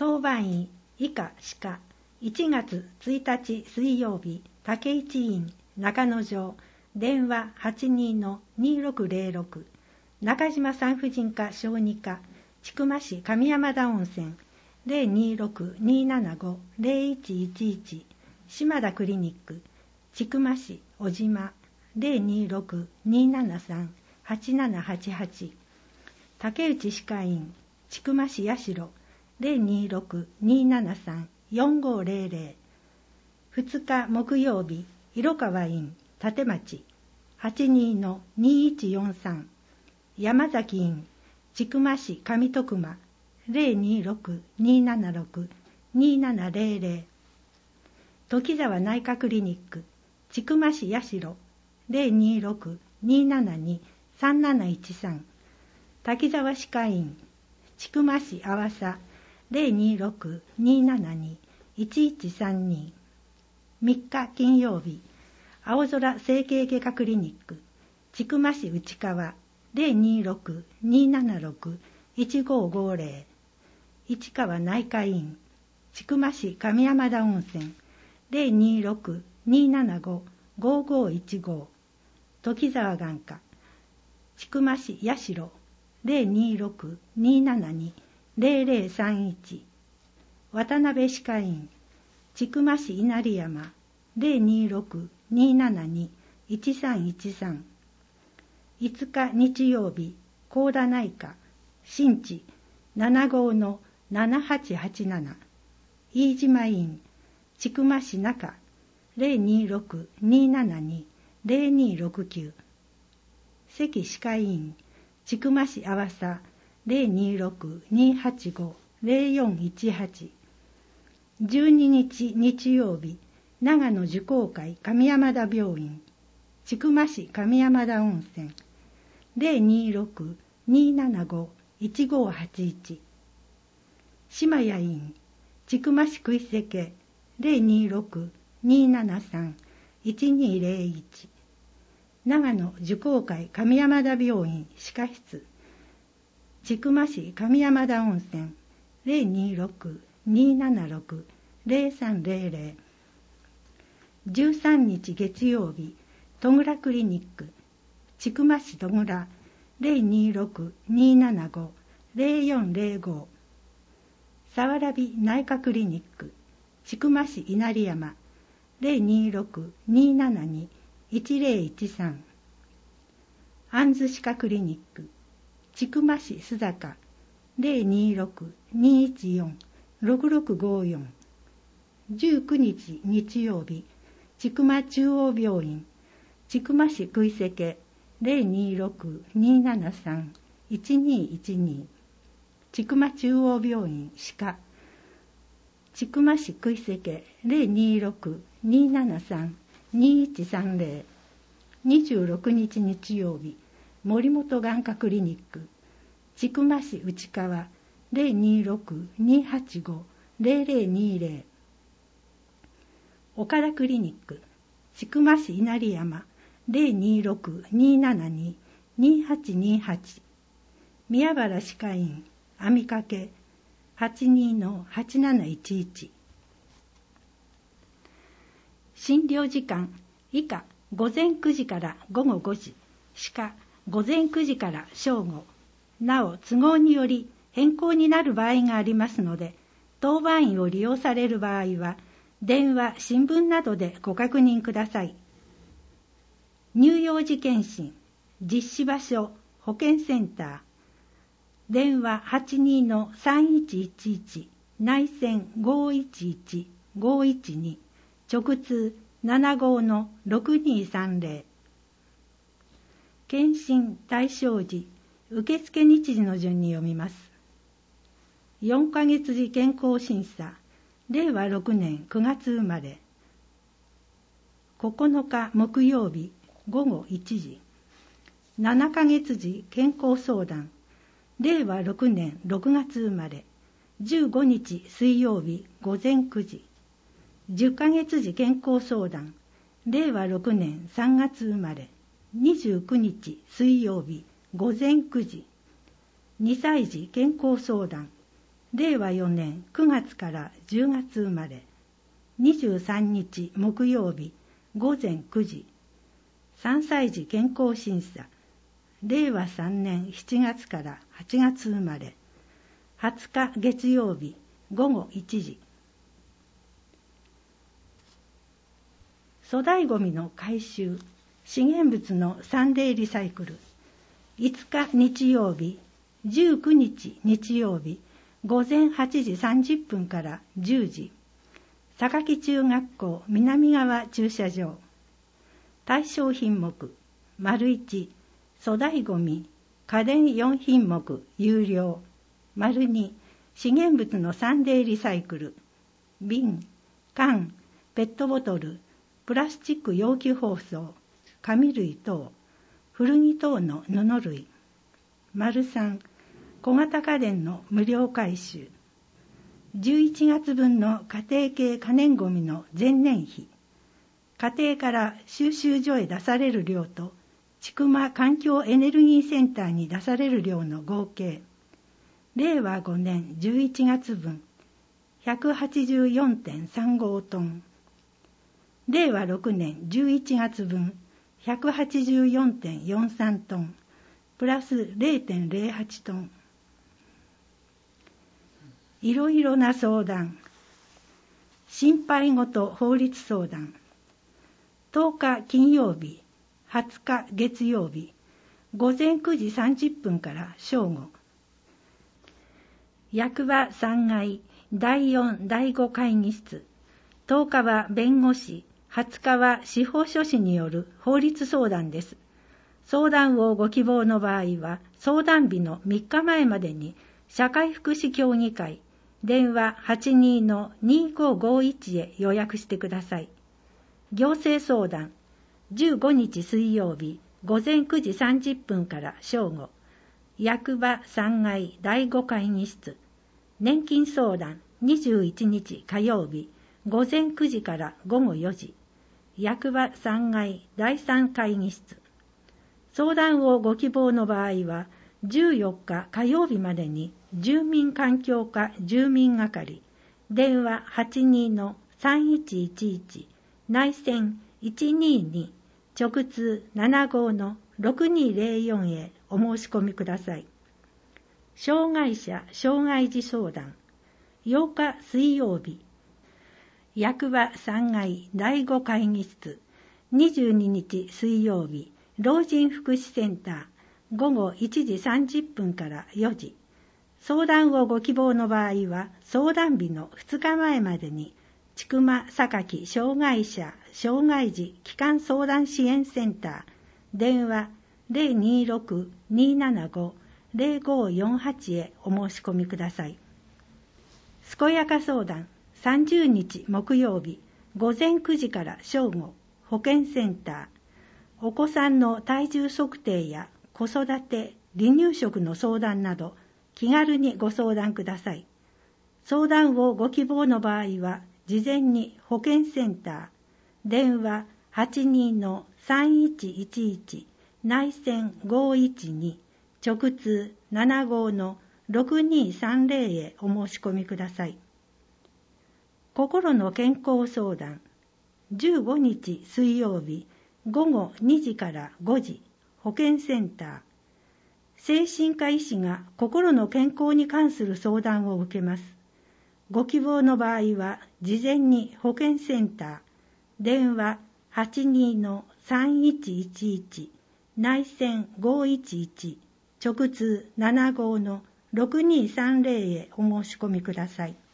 当番医以下歯科1月1日水曜日竹一院中野城電話 82-2606 中島産婦人科小児科千曲市上山田温泉 026-275-0111 島田クリニック千曲市小島 026-273-8788 竹内歯科院千曲市八代 026-273-4500 2日木曜日色川院立町 82-2143 山崎院千曲市上徳間 026-276-2700 時沢内科クリニック千曲市八代 026-272-3713 滝沢歯科院千曲市阿波佐 026-272-1132 3日金曜日青空整形外科クリニック千曲市内川 026-276-1550 市川内科院千曲市上山田温泉 026-275-5515 時沢眼科千曲市八代 026-272-0031 渡辺歯科院千曲市稲荷山 026-272-1313 5日日曜日高田内科新地75-7887 飯島院千曲市中 026-272-0269 関歯科院千曲市阿波佐 026-285-0418 12日日曜日長野樹光会上山田病院千曲市上山田温泉 026-275-1581 島谷院千曲市食いせけ 026-273-1201 長野樹光会上山田病院歯科室千曲市上山田温泉 026-276-0300 13日月曜日戸倉クリニック千曲市戸倉 026-275-0405 さわらび内科クリニック千曲市稲荷山 026-272-1013 安津歯科クリニック千曲市須坂 026-214-6654 19日日曜日千曲中央病院千曲市食いせけ 026-273-1212 千曲中央病院歯科千曲市食いせけ 026-273-2130 26日日曜日森本眼科クリニック千曲市内川 026-285-0020 岡田クリニック千曲市稲荷山 026-272-2828 宮原歯科院網掛け 82-8711 診療時間以下午前9時から午後5時歯科午前9時から正午なお都合により変更になる場合がありますので当番医を利用される場合は電話・新聞などでご確認ください。乳幼児健診実施場所保健センター電話 82-3111 内線 511-512 直通 75-6230 検診対象時受付日時の順に読みます。4ヶ月時健康審査令和6年9月生まれ9日木曜日午後1時7ヶ月時健康相談令和6年6月生まれ15日水曜日午前9時10ヶ月時健康相談令和6年3月生まれ29日水曜日午前9時2歳児健康相談令和4年9月から10月生まれ、23日木曜日午前9時、3歳児健康審査、令和3年7月から8月生まれ、20日月曜日午後1時。粗大ごみの回収、資源物のサンデーリサイクル、5日日曜日、19日日曜日、午前8時30分から10時、榊中学校南側駐車場。対象品目、1、粗大ごみ、家電4品目有料。2、資源物のサンデーリサイクル、瓶、缶、ペットボトル、プラスチック容器包装、紙類等、古着等の布類。3、小型家電の無料回収。11月分の家庭系可燃ごみの前年比。家庭から収集所へ出される量と、千曲環境エネルギーセンターに出される量の合計。令和5年11月分、184.35 トン。令和6年11月分、184.43 トン。プラス 0.08 トン。いろいろな相談。心配事法律相談。10日金曜日、20日月曜日、午前9時30分から正午。役場3階第4第5会議室。10日は弁護士、20日は司法書士による法律相談です。相談をご希望の場合は、相談日の3日前までに、社会福祉協議会、電話 82-2551 へ予約してください。行政相談、15日水曜日、午前9時30分から正午。役場3階第5会議室。年金相談、21日火曜日、午前9時から午後4時。役場3階第3会議室。相談をご希望の場合は、14日火曜日までに住民環境課住民係、電話 82-3111、内線122、直通75-6204へお申し込みください。障害者障害児相談、8日水曜日、役場3階第5会議室、22日水曜日、老人福祉センター、午後1時30分から4時。相談をご希望の場合は、相談日の2日前までに、千曲榊障害者障害児基幹相談支援センター、電話 026-275-0548 へお申し込みください。健やか相談、30日木曜日、午前9時から正午、保健センター。お子さんの体重測定や子育て、離乳食の相談など、気軽にご相談ください。相談をご希望の場合は、事前に保健センター、電話 82-3111、内線512、直通75-6230へお申し込みください。心の健康相談、15日水曜日、午後2時から5時、保健センター。精神科医師が心の健康に関する相談を受けます。ご希望の場合は、事前に保健センター、電話 82-3111、内線511、直通75-6230へお申し込みください。